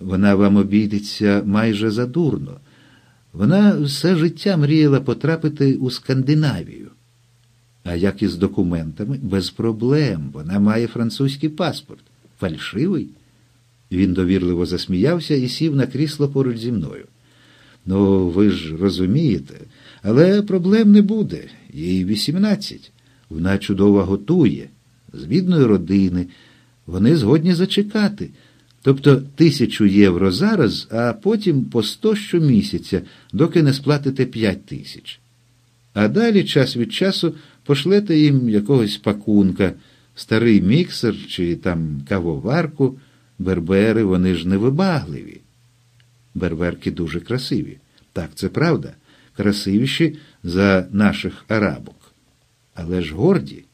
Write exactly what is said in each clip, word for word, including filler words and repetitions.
Вона вам обійдеться майже задурно. Вона все життя мріяла потрапити у Скандинавію. А як із документами? Без проблем. Вона має французький паспорт. Фальшивий? Він довірливо засміявся і сів на крісло поруч зі мною. Ну, ви ж розумієте, але проблем не буде. Їй вісімнадцять. Вона чудово готує, з бідної родини. Вони згодні зачекати. Тобто тисячу євро зараз, а потім по сто щомісяця, доки не сплатите п'ять тисяч. А далі час від часу пошлете їм якогось пакунка, старий міксер чи там кавоварку. Бербери, вони ж невибагливі. Берберки дуже красиві. Так, це правда. Красивіші за наших арабок. Але ж горді.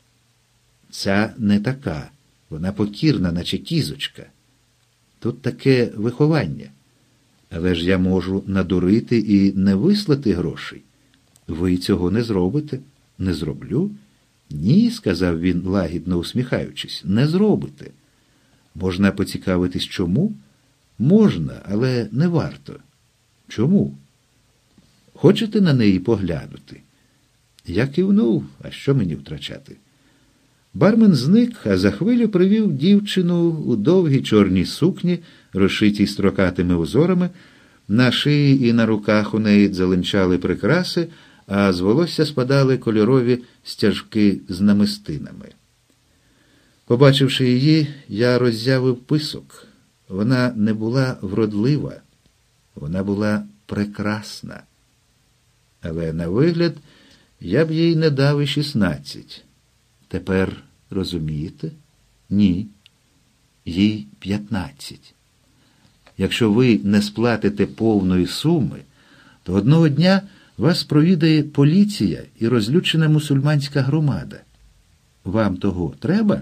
Ця не така. Вона покірна, наче кізочка. Тут таке виховання. Але ж я можу надурити і не вислати грошей. Ви цього не зробите? Не зроблю? Ні, сказав він, лагідно усміхаючись, не зробите. Можна поцікавитись, чому? Можна, але не варто. Чому? Хочете на неї поглянути? Я кивнув, а що мені втрачати? Бармен зник, а за хвилю привів дівчину у довгій чорній сукні, розшитій строкатими узорами. На шиї і на руках у неї дзеленчали прикраси, а з волосся спадали кольорові стяжки з намистинами. Побачивши її, я роззявив писок. Вона не була вродлива, вона була прекрасна. Але на вигляд я б їй не дав і шістнадцять. Тепер розумієте? Ні. Їй п'ятнадцять. Якщо ви не сплатите повної суми, то одного дня вас провідає поліція і розлючена мусульманська громада. Вам того треба?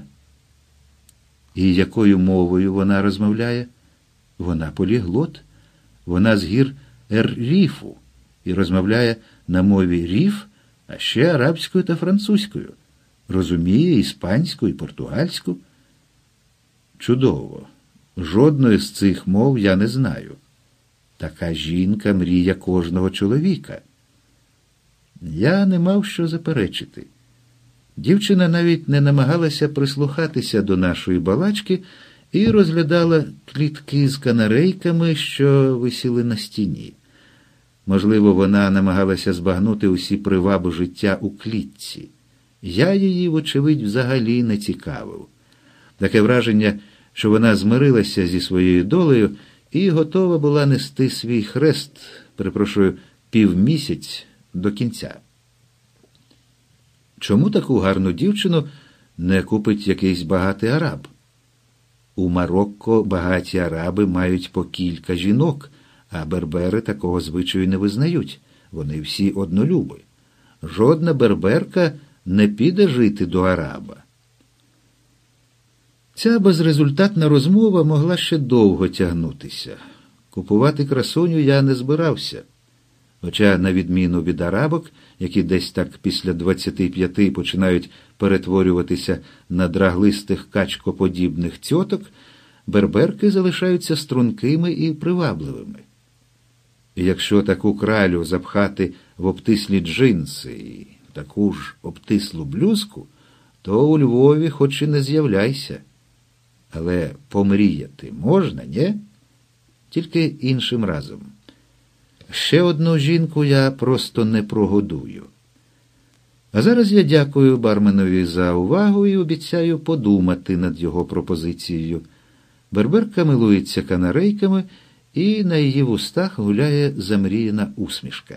І якою мовою вона розмовляє? Вона поліглот. Вона з гір Ер-Ріфу і розмовляє на мові Ріф, а ще арабською та французькою. Розуміє іспанську і португальську. Чудово. Жодної з цих мов я не знаю. Така жінка – мрія кожного чоловіка. Я не мав що заперечити. Дівчина навіть не намагалася прислухатися до нашої балачки і розглядала клітки з канарейками, що висіли на стіні. Можливо, вона намагалася збагнути усі приваби життя у клітці. Я її, вочевидь, взагалі не цікавив. Таке враження, що вона змирилася зі своєю долею і готова була нести свій хрест, перепрошую, півмісяць до кінця. Чому таку гарну дівчину не купить якийсь багатий араб? У Марокко багаті араби мають по кілька жінок, а бербери такого звичаю не визнають. Вони всі однолюби. Жодна берберка не піде жити до араба. Ця безрезультатна розмова могла ще довго тягнутися. Купувати красуню я не збирався. Хоча, на відміну від арабок, які десь так після двадцяти п'яти починають перетворюватися на драглистих качкоподібних цьоток, берберки залишаються стрункими і привабливими. І якщо таку кралю запхати в обтислі джинси і таку ж обтислу блузку, то у Львові хоч і не з'являйся. Але помріяти можна, ні? Тільки іншим разом. Ще одну жінку я просто не прогодую. А зараз я дякую барменові за увагу і обіцяю подумати над його пропозицією. Берберка милується канарейками, і на її вустах гуляє замріяна усмішка.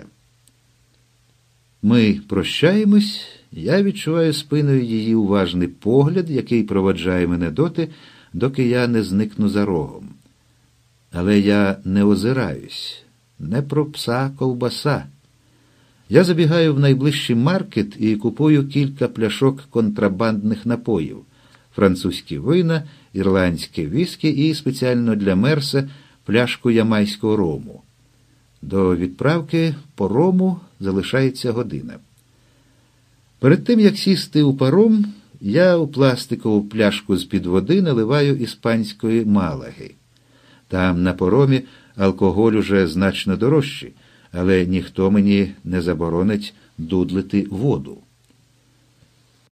Ми прощаємось, я відчуваю спиною її уважний погляд, який проводжає мене доти, доки я не зникну за рогом. Але я не озираюсь. Не про пса ковбаса. Я забігаю в найближчий маркет і купую кілька пляшок контрабандних напоїв. Французькі вина, ірландське віскі і спеціально для Мерса пляшку ямайського рому. До відправки по рому залишається година. Перед тим, як сісти у паром, я у пластикову пляшку з-під води наливаю іспанської малаги. Там на поромі алкоголь уже значно дорожчий, але ніхто мені не заборонить дудлити воду.